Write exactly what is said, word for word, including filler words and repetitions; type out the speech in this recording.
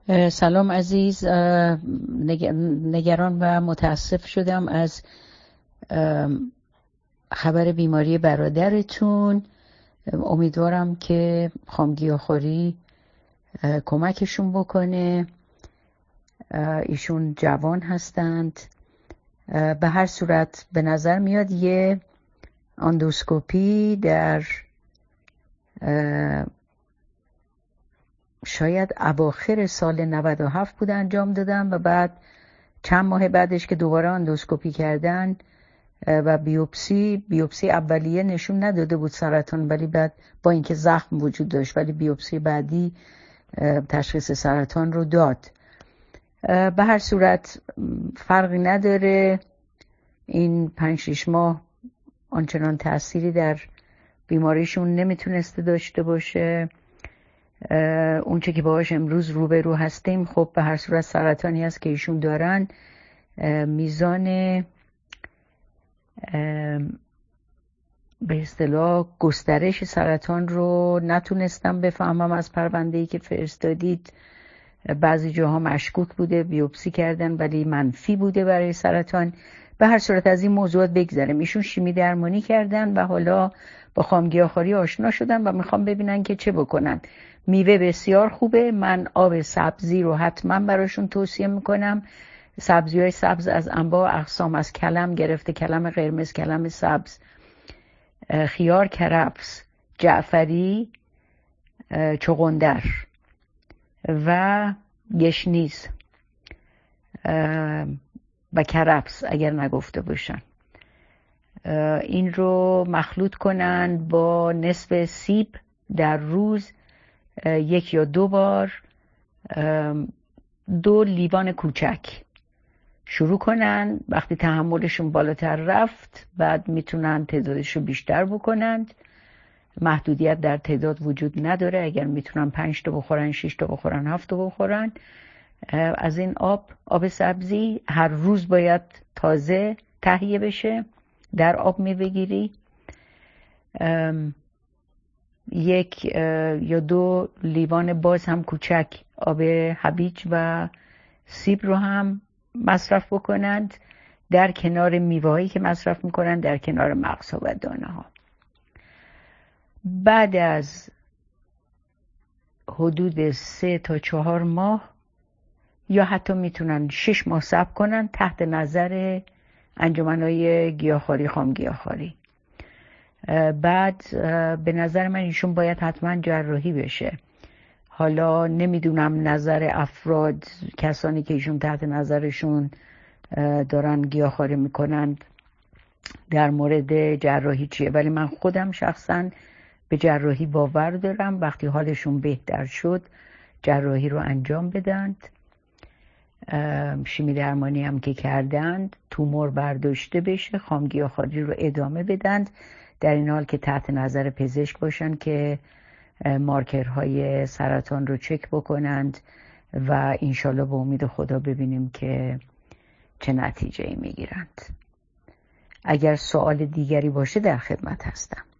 سلام عزیز، نگران و متاسف شدم از خبر بیماری برادرتون. امیدوارم که خامگیاخوری کمکشون بکنه. ایشون جوان هستند. به هر صورت به نظر میاد یه اندوسکوپی در شاید اواخر سال نود و هفت بود انجام دادن و بعد چند ماه بعدش که دوباره اندوسکوپی کردن و بیوپسی بیوپسی اولیه نشون نداده بود سرطان، ولی بعد با اینکه زخم وجود داشت ولی بیوپسی بعدی تشخیص سرطان رو داد. به هر صورت فرقی نداره، این پنج شش ماه آنچنان تأثیری در بیماریشون نمیتونسته داشته باشه. اون چه که باهاش امروز روبرو هستیم خب به هر صورت سرطانی هست که ایشون دارن. میزان به اصطلاح گسترش سرطان رو نتونستم بفهمم از پرونده‌ای که فرستادید. بعضی جاها مشکوک بوده، بیوپسی کردن ولی منفی بوده برای سرطان. به هر صورت از این موضوعات بگذرم. ایشون شیمی درمانی کردن و حالا با خامگیاخواری آشنا شدن و میخوام ببینن که چه بکنن. میوه بسیار خوبه. من آب سبزی رو حتما براشون توصیه میکنم. سبزی های سبز از انواع اقسام، از کلم گرفته، کلم قرمز، کلم سبز، خیار، کرفس، جعفری، چغندر و گشنیز و کرفس اگر نگفته باشن. این رو مخلوط کنن با نصف سیب در روز یک یا دو بار، دو لیوان کوچک شروع کنن. وقتی تحملشون بالاتر رفت بعد میتونن تعدادش رو بیشتر بکنند. محدودیت در تعداد وجود نداره. اگر میتونن پنج تا بخورن، شش تا بخورن، هفت تا بخورن. از این آب آب سبزی هر روز باید تازه تهیه بشه، در آب میبگیری. یک یا دو لیوان باز هم کوچک آب هویج و سیب رو هم مصرف بکنند، در کنار میوه‌هایی که مصرف میکنند، در کنار مغزها و دانه ها. بعد از حدود سه تا چهار ماه یا حتی میتونن شش ماه صبر کنن تحت نظر انجمنهای گیاهخواری، خامگیاخواری. بعد به نظر من ایشون باید حتما جراحی بشه. حالا نمیدونم نظر افراد، کسانی که ایشون تحت نظرشون دارن گیاهخواری میکنند در مورد جراحی چیه، ولی من خودم شخصا به جراحی باور دارم. وقتی حالشون بهتر شد جراحی رو انجام بدند. شیمی درمانی هم که کردند تومور برداشته بشه، خامگیاخواری رو ادامه بدند، در این حال که تحت نظر پزشک باشن که مارکرهای سرطان رو چک بکنند و انشالله به امید خدا ببینیم که چه نتیجه‌ای میگیرند. اگر سوال دیگری باشه در خدمت هستم.